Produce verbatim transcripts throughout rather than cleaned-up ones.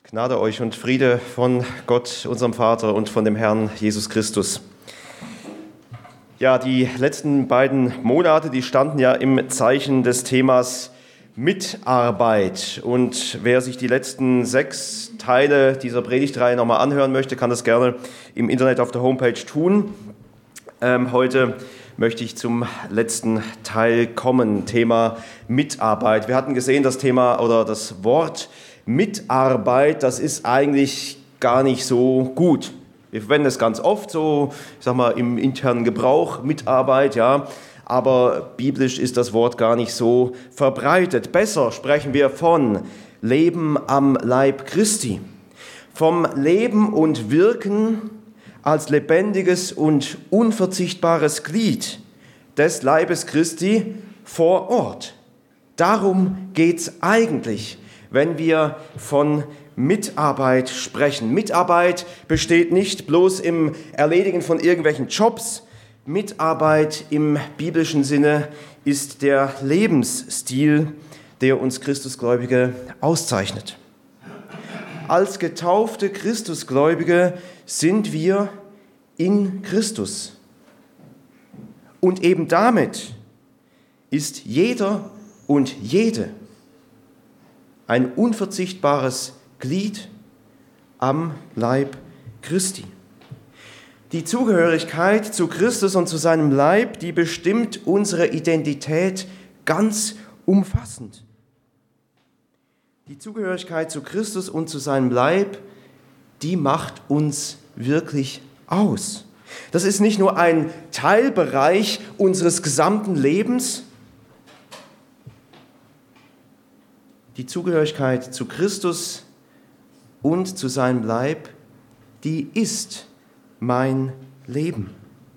Gnade euch und Friede von Gott, unserem Vater, und von dem Herrn Jesus Christus. Ja, die letzten beiden Monate, die standen ja im Zeichen des Themas Mitarbeit. Und wer sich die letzten sechs Teile dieser Predigtreihe nochmal anhören möchte, kann das gerne im Internet auf der Homepage tun. Ähm, heute möchte ich zum letzten Teil kommen, Thema Mitarbeit. Wir hatten gesehen, das Thema oder das Wort Mitarbeit, das ist eigentlich gar nicht so gut. Wir verwenden es ganz oft so, ich sag mal, im internen Gebrauch, Mitarbeit, ja, aber biblisch ist das Wort gar nicht so verbreitet. Besser sprechen wir von Leben am Leib Christi, vom Leben und Wirken als lebendiges und unverzichtbares Glied des Leibes Christi vor Ort. Darum geht's eigentlich, wenn wir von Mitarbeit sprechen. Mitarbeit besteht nicht bloß im Erledigen von irgendwelchen Jobs. Mitarbeit im biblischen Sinne ist der Lebensstil, der uns Christusgläubige auszeichnet. Als getaufte Christusgläubige sind wir in Christus. Und eben damit ist jeder und jede ein unverzichtbares Glied am Leib Christi. Die Zugehörigkeit zu Christus und zu seinem Leib, die bestimmt unsere Identität ganz umfassend. Die Zugehörigkeit zu Christus und zu seinem Leib, die macht uns wirklich aus. Das ist nicht nur ein Teilbereich unseres gesamten Lebens. Die Zugehörigkeit zu Christus und zu seinem Leib, die ist mein Leben.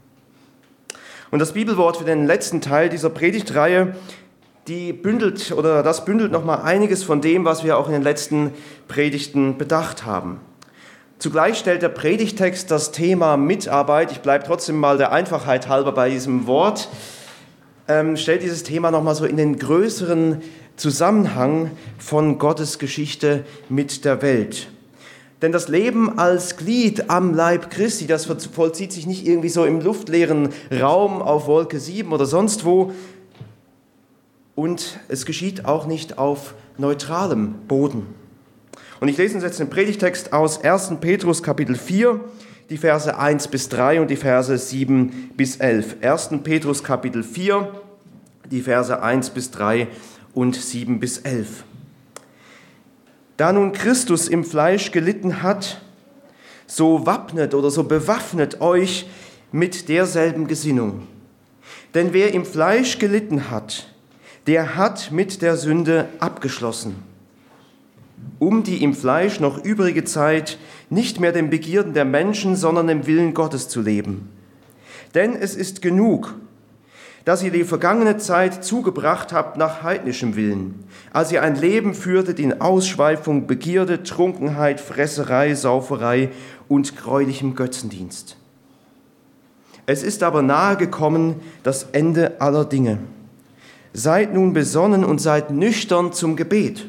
Und das Bibelwort für den letzten Teil dieser Predigtreihe, die bündelt oder das bündelt noch mal einiges von dem, was wir auch in den letzten Predigten bedacht haben. Zugleich stellt der Predigtext das Thema Mitarbeit, ich bleibe trotzdem mal der Einfachheit halber bei diesem Wort, ähm, stellt dieses Thema noch mal so in den größeren Zusammenhang von Gottes Geschichte mit der Welt. Denn das Leben als Glied am Leib Christi, das vollzieht sich nicht irgendwie so im luftleeren Raum auf Wolke sieben oder sonst wo. Und es geschieht auch nicht auf neutralem Boden. Und ich lese uns jetzt den Predigtext aus ersten Petrus Kapitel vier, die Verse eins bis drei und die Verse sieben bis elf. ersten Petrus Kapitel vier, die Verse eins bis drei und sieben bis elf. Da nun Christus im Fleisch gelitten hat, so wappnet oder so bewaffnet euch mit derselben Gesinnung. Denn wer im Fleisch gelitten hat, der hat mit der Sünde abgeschlossen, um die im Fleisch noch übrige Zeit nicht mehr den Begierden der Menschen, sondern dem Willen Gottes zu leben. Denn es ist genug, dass ihr die vergangene Zeit zugebracht habt nach heidnischem Willen, als ihr ein Leben führtet in Ausschweifung, Begierde, Trunkenheit, Fresserei, Sauferei und gräulichem Götzendienst. Es ist aber nahe gekommen das Ende aller Dinge. Seid nun besonnen und seid nüchtern zum Gebet.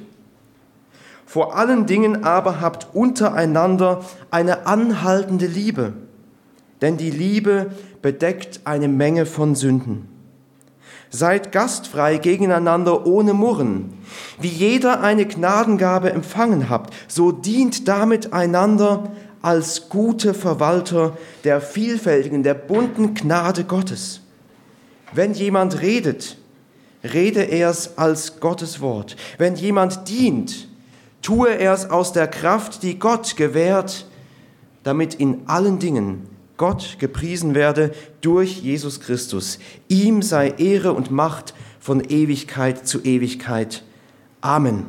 Vor allen Dingen aber habt untereinander eine anhaltende Liebe, denn die Liebe bedeckt eine Menge von Sünden. Seid gastfrei gegeneinander ohne Murren. Wie jeder eine Gnadengabe empfangen habt, so dient damit einander als gute Verwalter der vielfältigen, der bunten Gnade Gottes. Wenn jemand redet, rede er es als Gottes Wort. Wenn jemand dient, tue er es aus der Kraft, die Gott gewährt, damit in allen Dingen Gott gepriesen werde durch Jesus Christus. Ihm sei Ehre und Macht von Ewigkeit zu Ewigkeit. Amen.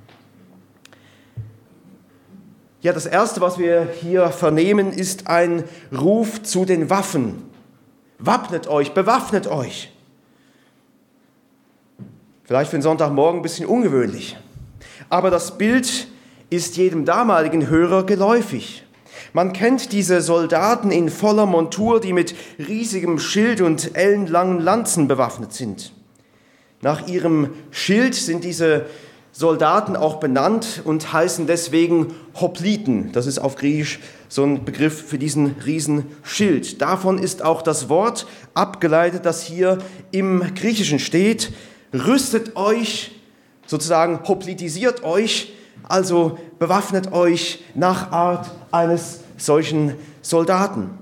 Ja, das Erste, was wir hier vernehmen, ist ein Ruf zu den Waffen. Wappnet euch, bewaffnet euch. Vielleicht für den Sonntagmorgen ein bisschen ungewöhnlich. Aber das Bild ist jedem damaligen Hörer geläufig. Man kennt diese Soldaten in voller Montur, die mit riesigem Schild und ellenlangen Lanzen bewaffnet sind. Nach ihrem Schild sind diese Soldaten auch benannt und heißen deswegen Hopliten. Das ist auf Griechisch so ein Begriff für diesen Riesenschild. Davon ist auch das Wort abgeleitet, das hier im Griechischen steht. Rüstet euch, sozusagen hoplitisiert euch, also bewaffnet euch nach Art eines solchen Soldaten.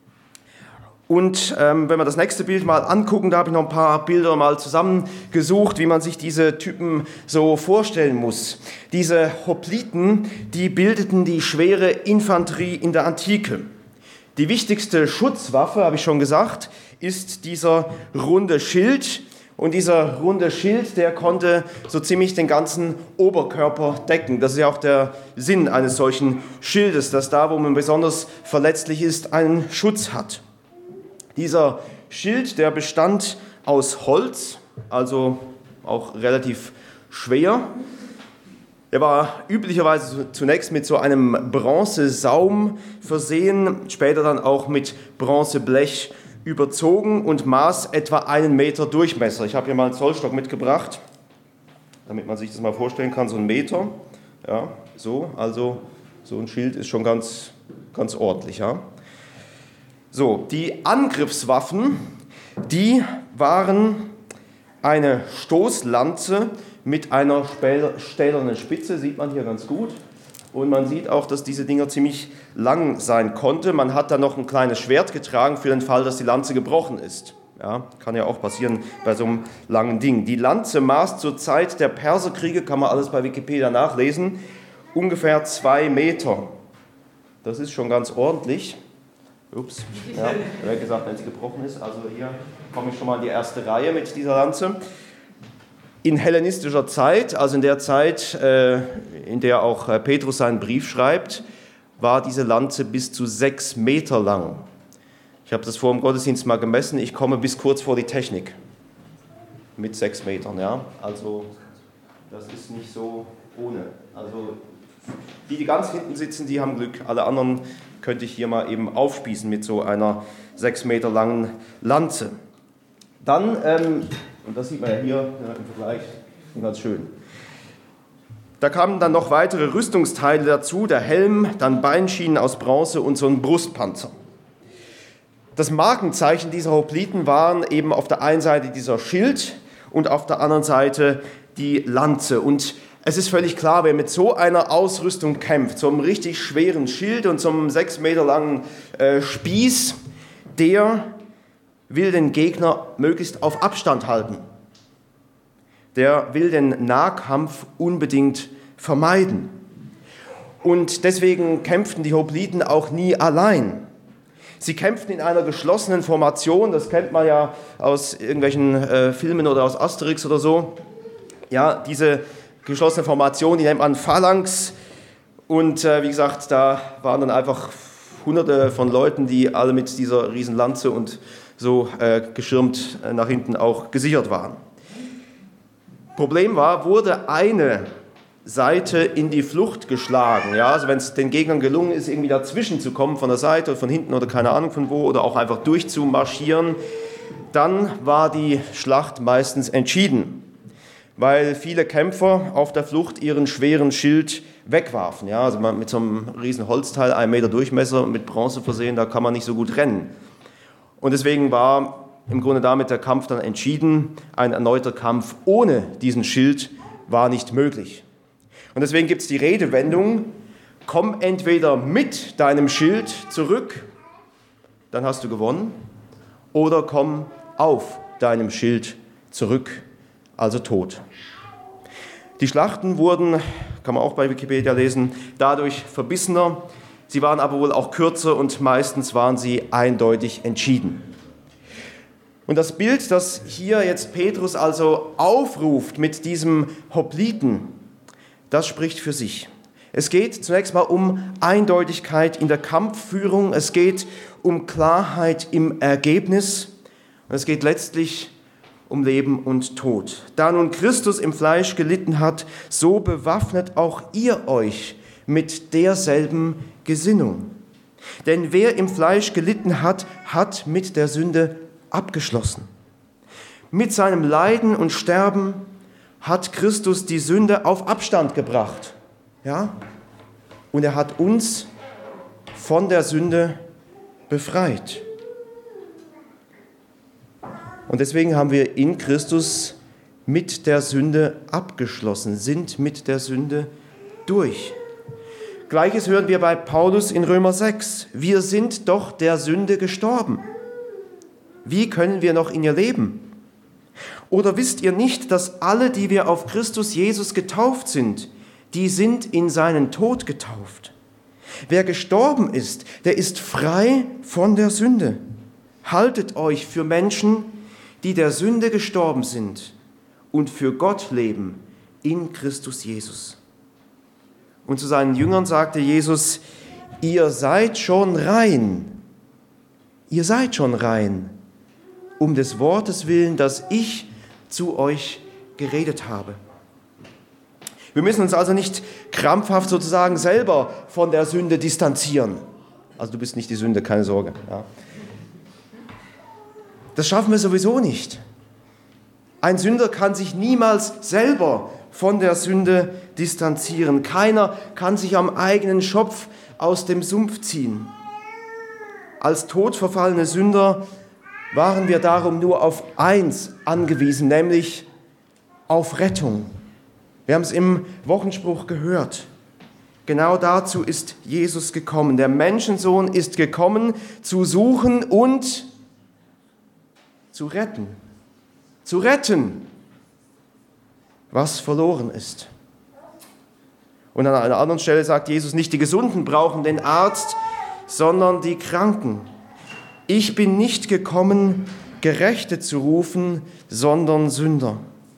Und ähm, wenn wir das nächste Bild mal angucken, da habe ich noch ein paar Bilder mal zusammengesucht, wie man sich diese Typen so vorstellen muss. Diese Hopliten, die bildeten die schwere Infanterie in der Antike. Die wichtigste Schutzwaffe, habe ich schon gesagt, ist dieser runde Schild. Und dieser runde Schild, der konnte so ziemlich den ganzen Oberkörper decken. Das ist ja auch der Sinn eines solchen Schildes, dass da, wo man besonders verletzlich ist, einen Schutz hat. Dieser Schild, der bestand aus Holz, also auch relativ schwer. Er war üblicherweise zunächst mit so einem Bronzesaum versehen, später dann auch mit Bronzeblech überzogen und maß etwa einen Meter Durchmesser. Ich habe hier mal einen Zollstock mitgebracht, damit man sich das mal vorstellen kann, so ein Meter. Ja, so, also so ein Schild ist schon ganz, ganz ordentlich, ja. So, die Angriffswaffen, die waren eine Stoßlanze mit einer stählernen Spitze, sieht man hier ganz gut. Und man sieht auch, dass diese Dinger ziemlich lang sein konnte. Man hat dann noch ein kleines Schwert getragen für den Fall, dass die Lanze gebrochen ist. Ja, kann ja auch passieren bei so einem langen Ding. Die Lanze maß zur Zeit der Perserkriege, kann man alles bei Wikipedia nachlesen, ungefähr zwei Meter. Das ist schon ganz ordentlich. Ups, ja, er hat gesagt, wenn sie gebrochen ist. Also hier komme ich schon mal in die erste Reihe mit dieser Lanze. In hellenistischer Zeit, also in der Zeit, in der auch Petrus seinen Brief schreibt, war diese Lanze bis zu sechs Meter lang. Ich habe das vor dem Gottesdienst mal gemessen, ich komme bis kurz vor die Technik mit sechs Metern. Ja? Also das ist nicht so ohne. Also die, die ganz hinten sitzen, die haben Glück. Alle anderen könnte ich hier mal eben aufspießen mit so einer sechs Meter langen Lanze. Dann, ähm, und das sieht man ja hier ja, im Vergleich, ganz schön. Da kamen dann noch weitere Rüstungsteile dazu, der Helm, dann Beinschienen aus Bronze und so ein Brustpanzer. Das Markenzeichen dieser Hopliten waren eben auf der einen Seite dieser Schild und auf der anderen Seite die Lanze. Und es ist völlig klar, wer mit so einer Ausrüstung kämpft, so einem richtig schweren Schild und so einem sechs Meter langen äh, Spieß, der will den Gegner möglichst auf Abstand halten. Der will den Nahkampf unbedingt vermeiden. Und deswegen kämpften die Hopliten auch nie allein. Sie kämpften in einer geschlossenen Formation, das kennt man ja aus irgendwelchen äh, Filmen oder aus Asterix oder so. Ja, diese geschlossene Formation, die nennt man Phalanx. Und äh, wie gesagt, da waren dann einfach hunderte von Leuten, die alle mit dieser riesen Lanze und so äh, geschirmt äh, nach hinten auch gesichert waren. Problem war, wurde eine Seite in die Flucht geschlagen. Ja, also wenn es den Gegnern gelungen ist, irgendwie dazwischen zu kommen, von der Seite oder von hinten oder keine Ahnung von wo, oder auch einfach durchzumarschieren, dann war die Schlacht meistens entschieden, weil viele Kämpfer auf der Flucht ihren schweren Schild wegwarfen. Ja, also man mit so einem riesen Holzteil, einen Meter Durchmesser, mit Bronze versehen, da kann man nicht so gut rennen. Und deswegen war im Grunde damit der Kampf dann entschieden. Ein erneuter Kampf ohne diesen Schild war nicht möglich. Und deswegen gibt es die Redewendung, komm entweder mit deinem Schild zurück, dann hast du gewonnen, oder komm auf deinem Schild zurück, also tot. Die Schlachten wurden, kann man auch bei Wikipedia lesen, dadurch verbissener. Sie waren aber wohl auch kürzer und meistens waren sie eindeutig entschieden. Und das Bild, das hier jetzt Petrus also aufruft mit diesem Hopliten, das spricht für sich. Es geht zunächst mal um Eindeutigkeit in der Kampfführung, es geht um Klarheit im Ergebnis und es geht letztlich um Leben und Tod. Da nun Christus im Fleisch gelitten hat, so bewaffnet auch ihr euch mit derselben Gesinnung. Denn wer im Fleisch gelitten hat, hat mit der Sünde abgeschlossen. Mit seinem Leiden und Sterben hat Christus die Sünde auf Abstand gebracht. Ja? Und er hat uns von der Sünde befreit. Und deswegen haben wir in Christus mit der Sünde abgeschlossen, sind mit der Sünde durch. Gleiches hören wir bei Paulus in Römer sechs. Wir sind doch der Sünde gestorben. Wie können wir noch in ihr leben? Oder wisst ihr nicht, dass alle, die wir auf Christus Jesus getauft sind, die sind in seinen Tod getauft? Wer gestorben ist, der ist frei von der Sünde. Haltet euch für Menschen, die der Sünde gestorben sind und für Gott leben in Christus Jesus. Und zu seinen Jüngern sagte Jesus, ihr seid schon rein, ihr seid schon rein, um des Wortes willen, das ich zu euch geredet habe. Wir müssen uns also nicht krampfhaft sozusagen selber von der Sünde distanzieren. Also du bist nicht die Sünde, keine Sorge. Ja. Das schaffen wir sowieso nicht. Ein Sünder kann sich niemals selber von der Sünde distanzieren. Keiner kann sich am eigenen Schopf aus dem Sumpf ziehen. Als todverfallene Sünder waren wir darum nur auf eins angewiesen, nämlich auf Rettung. Wir haben es im Wochenspruch gehört. Genau dazu ist Jesus gekommen. Der Menschensohn ist gekommen, zu suchen und zu retten. Zu retten, was verloren ist. Und an einer anderen Stelle sagt Jesus, nicht die Gesunden brauchen den Arzt, sondern die Kranken. Ich bin nicht gekommen, Gerechte zu rufen, sondern Sünder.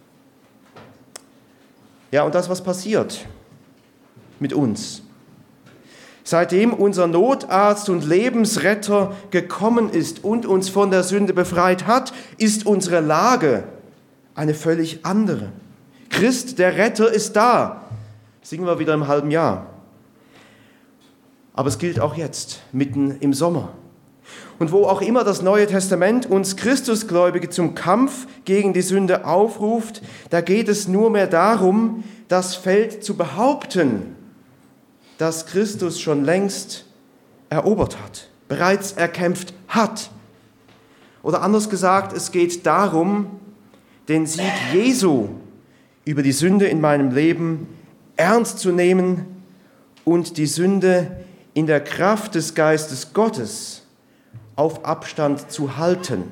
Ja, und das, was passiert mit uns. Seitdem unser Notarzt und Lebensretter gekommen ist und uns von der Sünde befreit hat, ist unsere Lage eine völlig andere. Christ, der Retter, ist da. Singen wir wieder im halben Jahr. Aber es gilt auch jetzt, mitten im Sommer. Und wo auch immer das Neue Testament uns Christusgläubige zum Kampf gegen die Sünde aufruft, da geht es nur mehr darum, das Feld zu behaupten, das Christus schon längst erobert hat, bereits erkämpft hat. Oder anders gesagt, es geht darum, den Sieg Jesu über die Sünde in meinem Leben ernst zu nehmen und die Sünde in der Kraft des Geistes Gottes auf Abstand zu halten.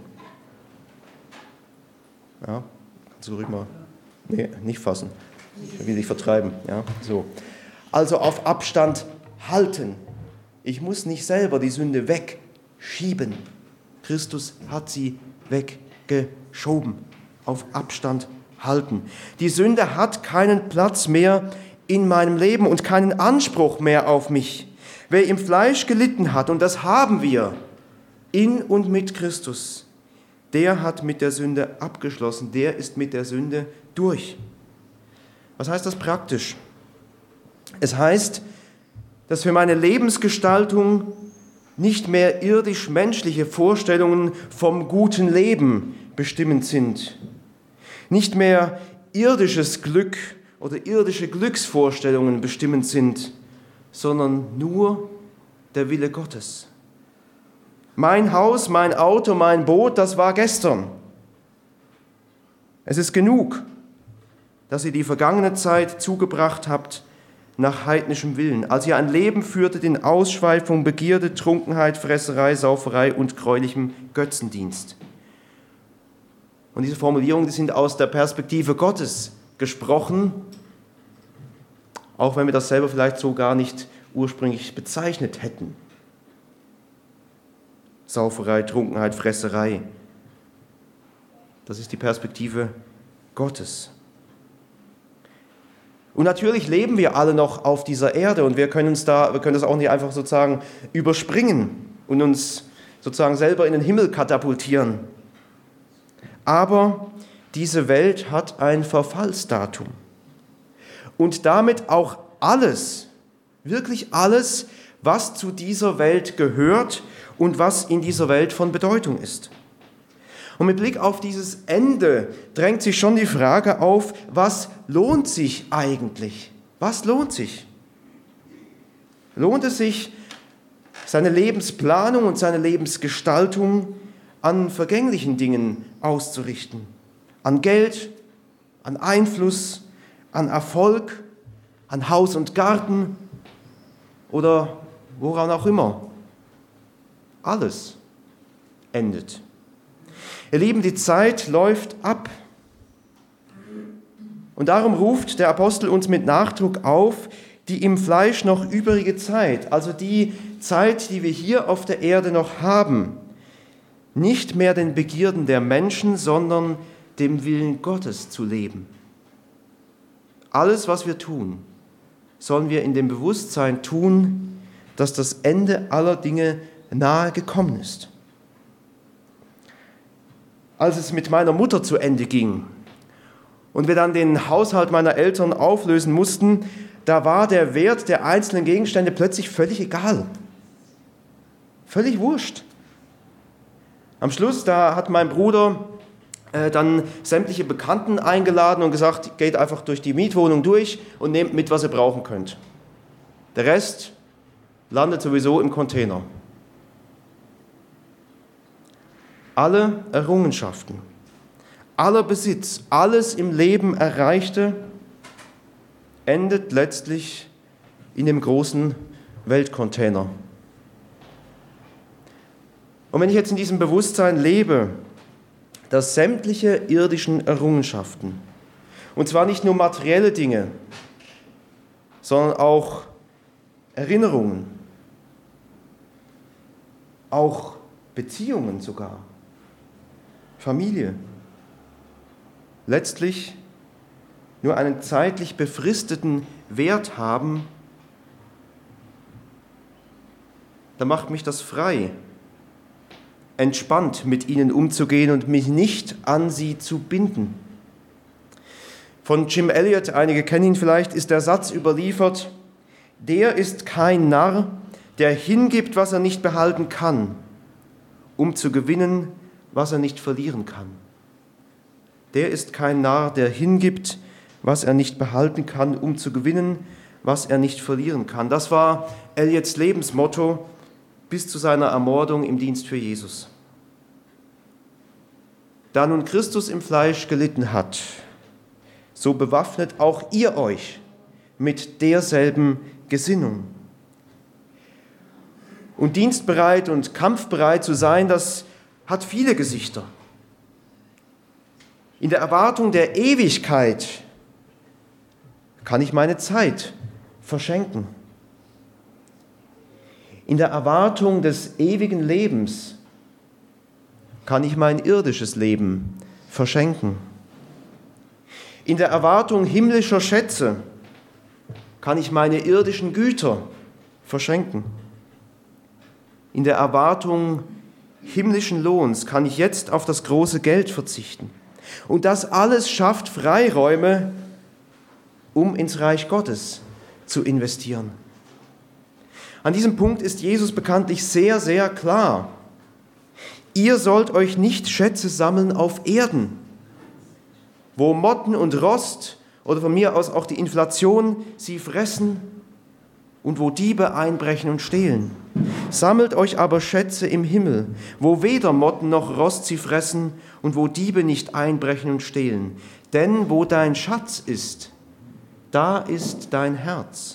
Ja, kannst du ruhig mal, nee, nicht fassen, ich will dich vertreiben, ja, so. Also auf Abstand halten. Ich muss nicht selber die Sünde wegschieben. Christus hat sie weggeschoben. Auf Abstand halten. Die Sünde hat keinen Platz mehr in meinem Leben und keinen Anspruch mehr auf mich. Wer im Fleisch gelitten hat, und das haben wir in und mit Christus, der hat mit der Sünde abgeschlossen, der ist mit der Sünde durch. Was heißt das praktisch? Es heißt, dass für meine Lebensgestaltung nicht mehr irdisch-menschliche Vorstellungen vom guten Leben bestimmend sind. Nicht mehr irdisches Glück oder irdische Glücksvorstellungen bestimmend sind, sondern nur der Wille Gottes. Mein Haus, mein Auto, mein Boot, das war gestern. Es ist genug, dass ihr die vergangene Zeit zugebracht habt nach heidnischem Willen, als ihr ein Leben führtet in Ausschweifung, Begierde, Trunkenheit, Fresserei, Sauferei und gräulichem Götzendienst. Und diese Formulierungen, die sind aus der Perspektive Gottes gesprochen, auch wenn wir das selber vielleicht so gar nicht ursprünglich bezeichnet hätten. Sauferei, Trunkenheit, Fresserei. Das ist die Perspektive Gottes. Und natürlich leben wir alle noch auf dieser Erde und wir können uns da, wir können das auch nicht einfach sozusagen überspringen und uns sozusagen selber in den Himmel katapultieren. Aber diese Welt hat ein Verfallsdatum. Und damit auch alles, wirklich alles, was zu dieser Welt gehört und was in dieser Welt von Bedeutung ist. Und mit Blick auf dieses Ende drängt sich schon die Frage auf, was lohnt sich eigentlich? Was lohnt sich? Lohnt es sich, seine Lebensplanung und seine Lebensgestaltung an vergänglichen Dingen auszurichten? An Geld, an Einfluss, an Erfolg, an Haus und Garten oder woran auch immer? Alles endet. Ihr Lieben, die Zeit läuft ab. Und darum ruft der Apostel uns mit Nachdruck auf, die im Fleisch noch übrige Zeit, also die Zeit, die wir hier auf der Erde noch haben, nicht mehr den Begierden der Menschen, sondern dem Willen Gottes zu leben. Alles, was wir tun, sollen wir in dem Bewusstsein tun, dass das Ende aller Dinge nahe gekommen ist. Als es mit meiner Mutter zu Ende ging und wir dann den Haushalt meiner Eltern auflösen mussten, da war der Wert der einzelnen Gegenstände plötzlich völlig egal. Völlig wurscht. Am Schluss, da hat mein Bruder äh, dann sämtliche Bekannten eingeladen und gesagt, geht einfach durch die Mietwohnung durch und nehmt mit, was ihr brauchen könnt. Der Rest landet sowieso im Container. Alle Errungenschaften, aller Besitz, alles im Leben Erreichte, endet letztlich in dem großen Weltcontainer. Und wenn ich jetzt in diesem Bewusstsein lebe, dass sämtliche irdischen Errungenschaften, und zwar nicht nur materielle Dinge, sondern auch Erinnerungen, auch Beziehungen sogar, Familie, letztlich nur einen zeitlich befristeten Wert haben, da macht mich das frei, entspannt mit ihnen umzugehen und mich nicht an sie zu binden. Von Jim Elliot, einige kennen ihn vielleicht, ist der Satz überliefert: Der ist kein Narr, der hingibt, was er nicht behalten kann, um zu gewinnen, was er nicht verlieren kann. Der ist kein Narr, der hingibt, was er nicht behalten kann, um zu gewinnen, was er nicht verlieren kann. Das war Elliots Lebensmotto bis zu seiner Ermordung im Dienst für Jesus. Da nun Christus im Fleisch gelitten hat, so bewaffnet auch ihr euch mit derselben Gesinnung. Und dienstbereit und kampfbereit zu sein, das hat viele Gesichter. In der Erwartung der Ewigkeit kann ich meine Zeit verschenken. In der Erwartung des ewigen Lebens kann ich mein irdisches Leben verschenken. In der Erwartung himmlischer Schätze kann ich meine irdischen Güter verschenken. In der Erwartung himmlischen Lohns kann ich jetzt auf das große Geld verzichten. Und das alles schafft Freiräume, um ins Reich Gottes zu investieren. An diesem Punkt ist Jesus bekanntlich sehr, sehr klar. Ihr sollt euch nicht Schätze sammeln auf Erden, wo Motten und Rost oder von mir aus auch die Inflation sie fressen und wo Diebe einbrechen und stehlen. Sammelt euch aber Schätze im Himmel, wo weder Motten noch Rost sie fressen und wo Diebe nicht einbrechen und stehlen. Denn wo dein Schatz ist, da ist dein Herz.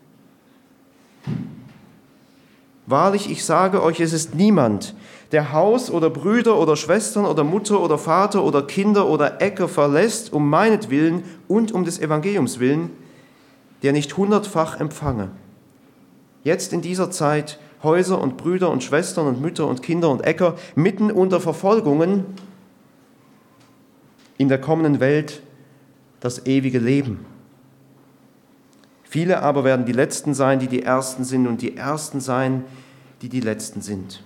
Wahrlich, ich sage euch, es ist niemand, der Haus oder Brüder oder Schwestern oder Mutter oder Vater oder Kinder oder Äcker verlässt, um meinetwillen und um des Evangeliums willen, der nicht hundertfach empfange. Jetzt in dieser Zeit Häuser und Brüder und Schwestern und Mütter und Kinder und Äcker mitten unter Verfolgungen, in der kommenden Welt das ewige Leben. Viele aber werden die Letzten sein, die die Ersten sind, und die Ersten sein, die die Letzten sind.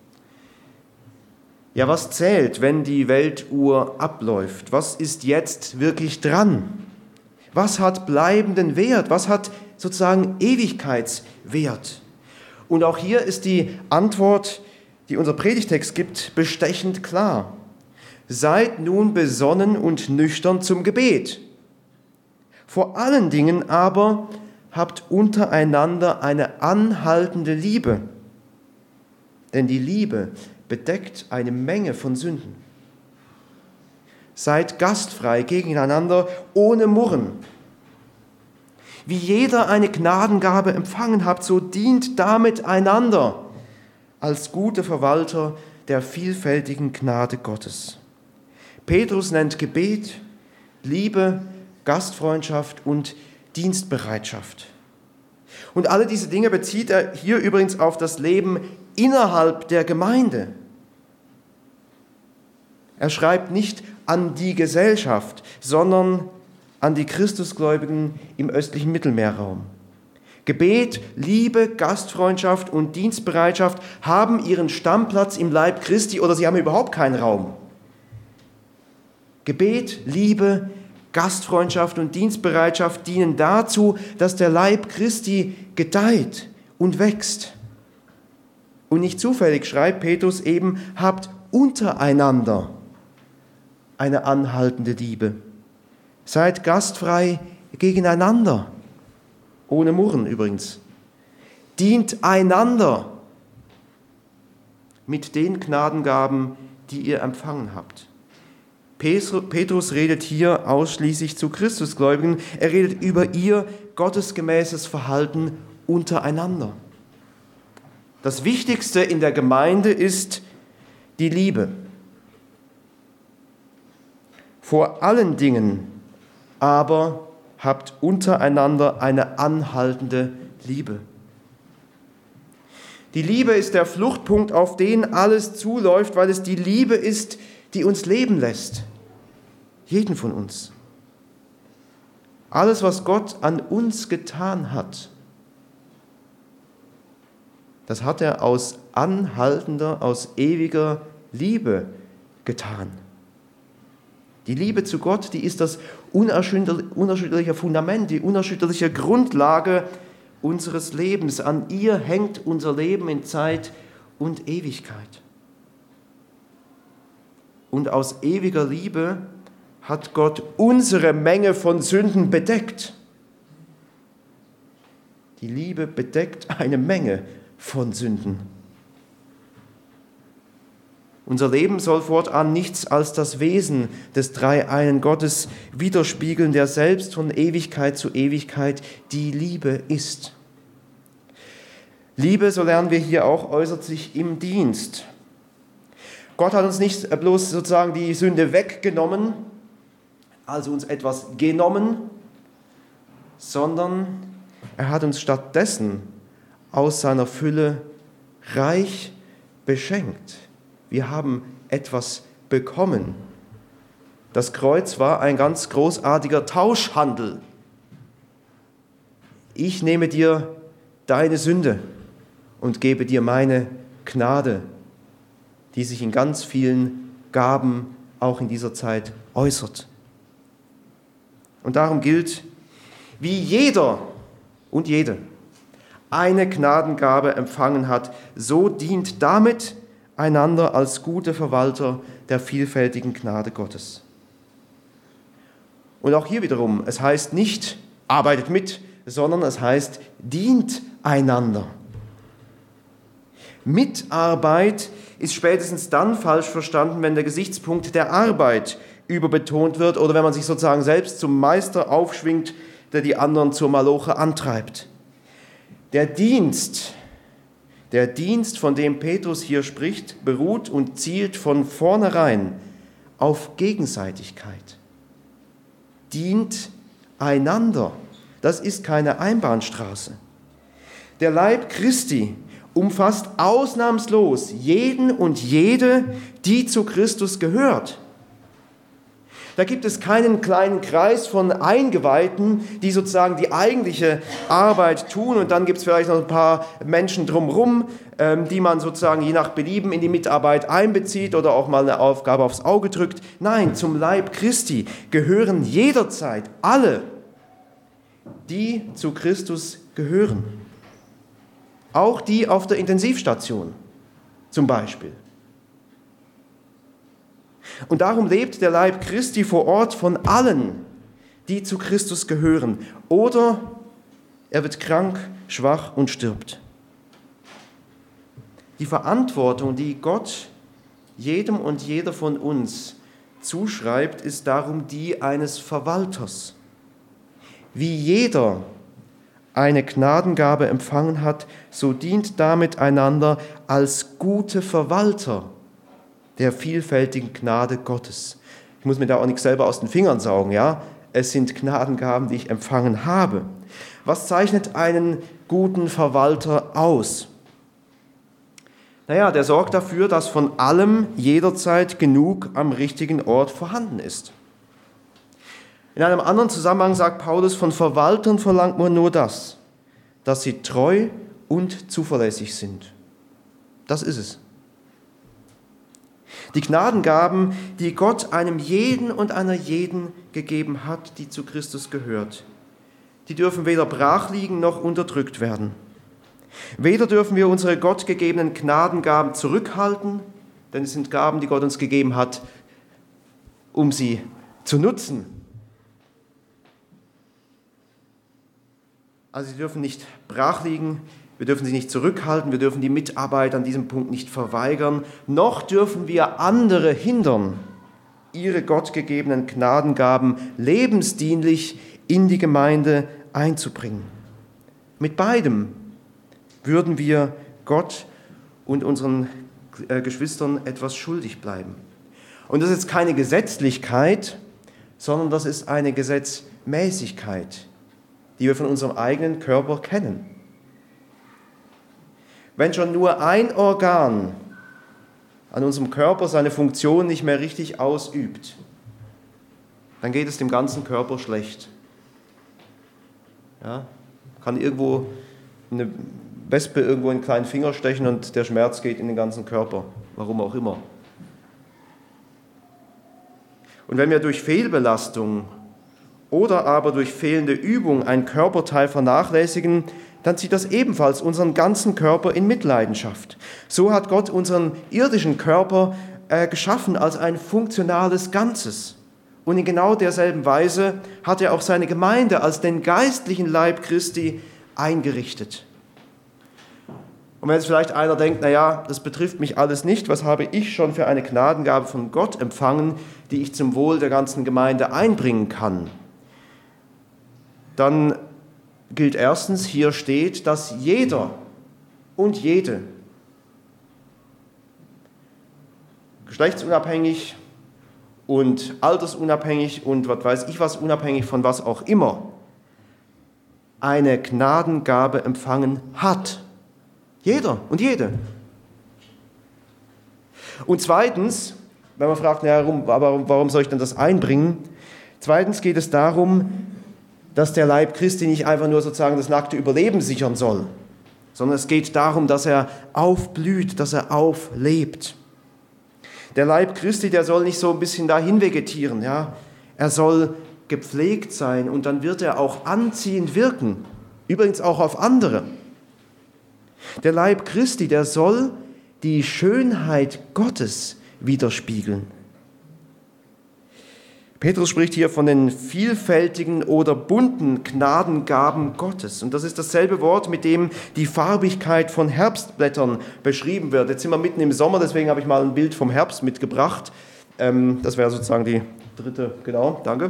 Ja, was zählt, wenn die Weltuhr abläuft? Was ist jetzt wirklich dran? Was hat bleibenden Wert? Was hat sozusagen Ewigkeitswert? Und auch hier ist die Antwort, die unser Predigtext gibt, bestechend klar. seid nun besonnen und nüchtern zum Gebet. Vor allen Dingen aber habt untereinander eine anhaltende Liebe, denn die Liebe bedeckt eine Menge von Sünden. Seid gastfrei gegeneinander, ohne Murren. Wie jeder eine Gnadengabe empfangen habt, so dient damit einander als gute Verwalter der vielfältigen Gnade Gottes. Petrus nennt Gebet, Liebe, Gastfreundschaft und Dienstbereitschaft. Und alle diese Dinge bezieht er hier übrigens auf das Leben innerhalb der Gemeinde. Er schreibt nicht an die Gesellschaft, sondern an die Christusgläubigen im östlichen Mittelmeerraum. Gebet, Liebe, Gastfreundschaft und Dienstbereitschaft haben ihren Stammplatz im Leib Christi oder sie haben überhaupt keinen Raum. Gebet, Liebe, Gastfreundschaft und Dienstbereitschaft dienen dazu, dass der Leib Christi gedeiht und wächst. Und nicht zufällig schreibt Petrus eben, habt untereinander eine anhaltende Liebe. Seid gastfrei gegeneinander, ohne Murren übrigens. Dient einander mit den Gnadengaben, die ihr empfangen habt. Petrus redet hier ausschließlich zu Christusgläubigen. Er redet über ihr gottesgemäßes Verhalten untereinander. Das Wichtigste in der Gemeinde ist die Liebe. Vor allen Dingen aber habt untereinander eine anhaltende Liebe. Die Liebe ist der Fluchtpunkt, auf den alles zuläuft, weil es die Liebe ist, die uns leben lässt. Jeden von uns. Alles, was Gott an uns getan hat, das hat er aus anhaltender, aus ewiger Liebe getan. Die Liebe zu Gott, die ist das unerschütterliche Fundament, die unerschütterliche Grundlage unseres Lebens. An ihr hängt unser Leben in Zeit und Ewigkeit. Und aus ewiger Liebe hat Gott unsere Menge von Sünden bedeckt. Die Liebe bedeckt eine Menge von Sünden. Unser Leben soll fortan nichts als das Wesen des dreieinen Gottes widerspiegeln, der selbst von Ewigkeit zu Ewigkeit die Liebe ist. Liebe, so lernen wir hier auch, äußert sich im Dienst. Gott hat uns nicht bloß sozusagen die Sünde weggenommen, also uns etwas genommen, sondern er hat uns stattdessen aus seiner Fülle reich beschenkt. Wir haben etwas bekommen. Das Kreuz war ein ganz großartiger Tauschhandel. Ich nehme dir deine Sünde und gebe dir meine Gnade, die sich in ganz vielen Gaben auch in dieser Zeit äußert. Und darum gilt, wie jeder und jede eine Gnadengabe empfangen hat, so dient damit einander als gute Verwalter der vielfältigen Gnade Gottes. Und auch hier wiederum, es heißt nicht, arbeitet mit, sondern es heißt, dient einander. Mitarbeit ist spätestens dann falsch verstanden, wenn der Gesichtspunkt der Arbeit überbetont wird oder wenn man sich sozusagen selbst zum Meister aufschwingt, der die anderen zur Maloche antreibt. Der Dienst, der Dienst, von dem Petrus hier spricht, beruht und zielt von vornherein auf Gegenseitigkeit. Dient einander. Das ist keine Einbahnstraße. Der Leib Christi umfasst ausnahmslos jeden und jede, die zu Christus gehört. Da gibt es keinen kleinen Kreis von Eingeweihten, die sozusagen die eigentliche Arbeit tun und dann gibt es vielleicht noch ein paar Menschen drumherum, die man sozusagen je nach Belieben in die Mitarbeit einbezieht oder auch mal eine Aufgabe aufs Auge drückt. Nein, zum Leib Christi gehören jederzeit alle, die zu Christus gehören. Auch die auf der Intensivstation zum Beispiel. Und darum lebt der Leib Christi vor Ort von allen, die zu Christus gehören. Oder er wird krank, schwach und stirbt. Die Verantwortung, die Gott jedem und jeder von uns zuschreibt, ist darum die eines Verwalters. Wie jeder eine Gnadengabe empfangen hat, so dient damit einander als gute Verwalter der vielfältigen Gnade Gottes. Ich muss mir da auch nicht selber aus den Fingern saugen, ja? Es sind Gnadengaben, die ich empfangen habe. Was zeichnet einen guten Verwalter aus? Naja, der sorgt dafür, dass von allem jederzeit genug am richtigen Ort vorhanden ist. In einem anderen Zusammenhang sagt Paulus, von Verwaltern verlangt man nur das, dass sie treu und zuverlässig sind. Das ist es. Die Gnadengaben, die Gott einem jeden und einer jeden gegeben hat, die zu Christus gehört, die dürfen weder brach liegen noch unterdrückt werden. Weder dürfen wir unsere Gott gegebenen Gnadengaben zurückhalten, denn es sind Gaben, die Gott uns gegeben hat, um sie zu nutzen. Also sie dürfen nicht brach liegen, wir dürfen sie nicht zurückhalten, wir dürfen die Mitarbeit an diesem Punkt nicht verweigern, noch dürfen wir andere hindern, ihre gottgegebenen Gnadengaben lebensdienlich in die Gemeinde einzubringen. Mit beidem würden wir Gott und unseren Geschwistern etwas schuldig bleiben. Und das ist jetzt keine Gesetzlichkeit, sondern das ist eine Gesetzmäßigkeit, die wir von unserem eigenen Körper kennen. Wenn schon nur ein Organ an unserem Körper seine Funktion nicht mehr richtig ausübt, dann geht es dem ganzen Körper schlecht. Ja, kann irgendwo eine Wespe irgendwo in den kleinen Finger stechen und der Schmerz geht in den ganzen Körper, warum auch immer. Und wenn wir durch Fehlbelastung oder aber durch fehlende Übung ein Körperteil vernachlässigen, dann zieht das ebenfalls unseren ganzen Körper in Mitleidenschaft. So hat Gott unseren irdischen Körper äh, geschaffen als ein funktionales Ganzes. Und in genau derselben Weise hat er auch seine Gemeinde als den geistlichen Leib Christi eingerichtet. Und wenn jetzt vielleicht einer denkt, naja, das betrifft mich alles nicht, was habe ich schon für eine Gnadengabe von Gott empfangen, die ich zum Wohl der ganzen Gemeinde einbringen kann, dann gilt erstens, hier steht, dass jeder und jede, geschlechtsunabhängig und altersunabhängig und was weiß ich was, unabhängig von was auch immer, eine Gnadengabe empfangen hat. Jeder und jede. Und zweitens, wenn man fragt, naja, warum, warum soll ich denn das einbringen? Zweitens geht es darum, dass der Leib Christi nicht einfach nur sozusagen das nackte Überleben sichern soll, sondern es geht darum, dass er aufblüht, dass er auflebt. Der Leib Christi, der soll nicht so ein bisschen dahin vegetieren, ja? Er soll gepflegt sein und dann wird er auch anziehend wirken, übrigens auch auf andere. Der Leib Christi, der soll die Schönheit Gottes widerspiegeln. Petrus spricht hier von den vielfältigen oder bunten Gnadengaben Gottes. Und das ist dasselbe Wort, mit dem die Farbigkeit von Herbstblättern beschrieben wird. Jetzt sind wir mitten im Sommer, deswegen habe ich mal ein Bild vom Herbst mitgebracht. Das wäre sozusagen die dritte, genau, danke.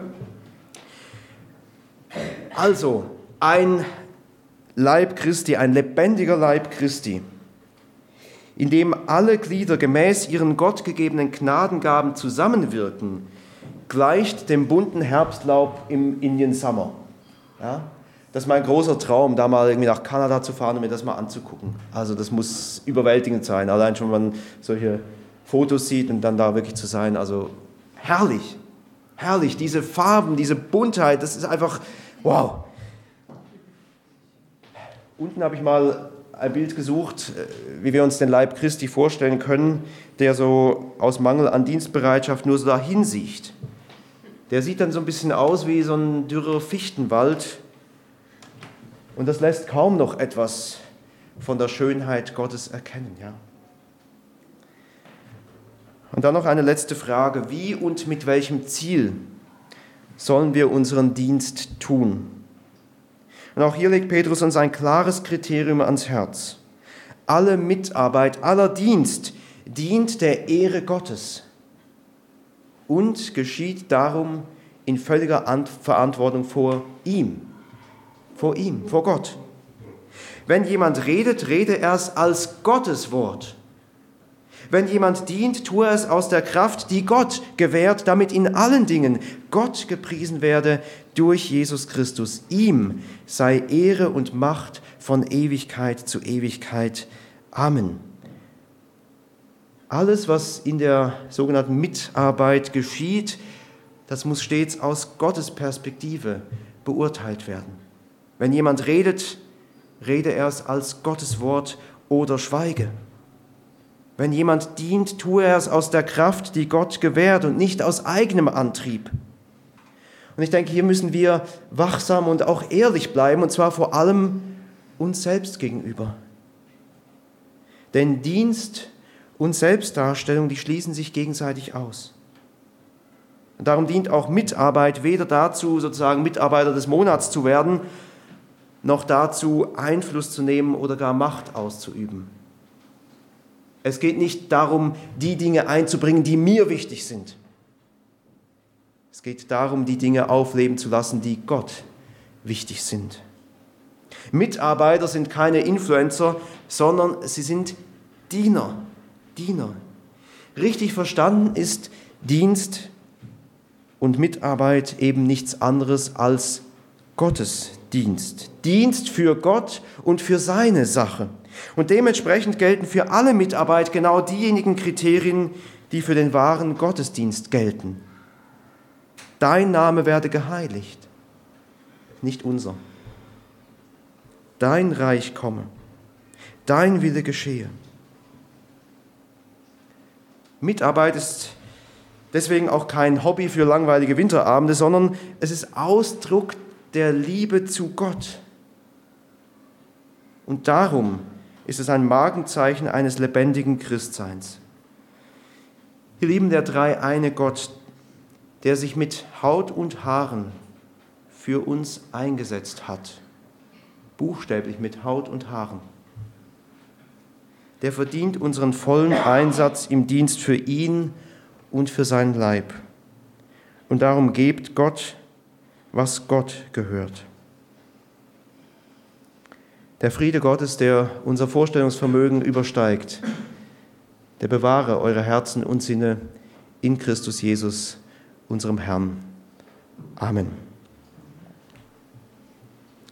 Also, ein Leib Christi, ein lebendiger Leib Christi, in dem alle Glieder gemäß ihren gottgegebenen Gnadengaben zusammenwirken, gleicht dem bunten Herbstlaub im Indian Summer. Ja? Das ist mein großer Traum, da mal irgendwie nach Kanada zu fahren und mir das mal anzugucken. Also das muss überwältigend sein, allein schon, wenn man solche Fotos sieht und dann da wirklich zu sein. Also herrlich, herrlich, diese Farben, diese Buntheit, das ist einfach, wow. Unten habe ich mal ein Bild gesucht, wie wir uns den Leib Christi vorstellen können, der so aus Mangel an Dienstbereitschaft nur so dahin sieht. Der sieht dann so ein bisschen aus wie so ein dürrer Fichtenwald und das lässt kaum noch etwas von der Schönheit Gottes erkennen. Ja. Und dann noch eine letzte Frage. Wie und mit welchem Ziel sollen wir unseren Dienst tun? Und auch hier legt Petrus uns ein klares Kriterium ans Herz. Alle Mitarbeit, aller Dienst dient der Ehre Gottes und geschieht darum in völliger Verantwortung vor ihm, vor ihm, vor Gott. Wenn jemand redet, rede er es als Gottes Wort. Wenn jemand dient, tue er es aus der Kraft, die Gott gewährt, damit in allen Dingen Gott gepriesen werde durch Jesus Christus. Ihm sei Ehre und Macht von Ewigkeit zu Ewigkeit. Amen. Alles, was in der sogenannten Mitarbeit geschieht, das muss stets aus Gottes Perspektive beurteilt werden. Wenn jemand redet, rede er es als Gottes Wort oder schweige. Wenn jemand dient, tue er es aus der Kraft, die Gott gewährt und nicht aus eigenem Antrieb. Und ich denke, hier müssen wir wachsam und auch ehrlich bleiben, und zwar vor allem uns selbst gegenüber. Denn Dienst und Selbstdarstellung, die schließen sich gegenseitig aus. Und darum dient auch Mitarbeit weder dazu, sozusagen Mitarbeiter des Monats zu werden, noch dazu, Einfluss zu nehmen oder gar Macht auszuüben. Es geht nicht darum, die Dinge einzubringen, die mir wichtig sind. Es geht darum, die Dinge aufleben zu lassen, die Gott wichtig sind. Mitarbeiter sind keine Influencer, sondern sie sind Diener. Diener. Richtig verstanden ist Dienst und Mitarbeit eben nichts anderes als Gottesdienst. Dienst für Gott und für seine Sache. Und dementsprechend gelten für alle Mitarbeit genau diejenigen Kriterien, die für den wahren Gottesdienst gelten. Dein Name werde geheiligt, nicht unser. Dein Reich komme, dein Wille geschehe. Mitarbeit ist deswegen auch kein Hobby für langweilige Winterabende, sondern es ist Ausdruck der Liebe zu Gott. Und darum ist es ein Markenzeichen eines lebendigen Christseins. Wir lieben der dreieine Gott, der sich mit Haut und Haaren für uns eingesetzt hat. Buchstäblich mit Haut und Haaren. Der verdient unseren vollen Einsatz im Dienst für ihn und für seinen Leib. Und darum gebt Gott, was Gott gehört. Der Friede Gottes, der unser Vorstellungsvermögen übersteigt, der bewahre eure Herzen und Sinne in Christus Jesus, unserem Herrn. Amen.